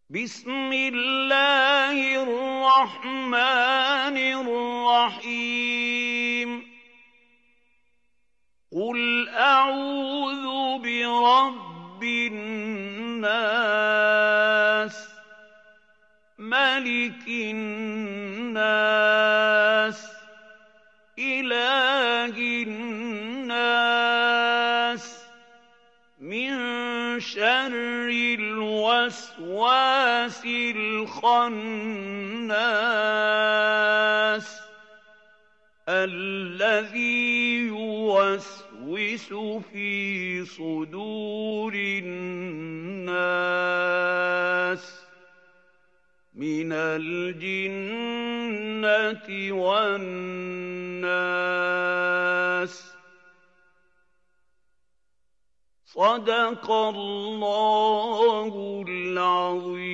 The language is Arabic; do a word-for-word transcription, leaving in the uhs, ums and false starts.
بسم الله الرحمن الرحيم قل أعوذ برب الناس ملك الناس إله الناس من شر الوسواس الخناس الذي يوسوس في صدور الناس من الجنة والناس. صدق الله العظيم.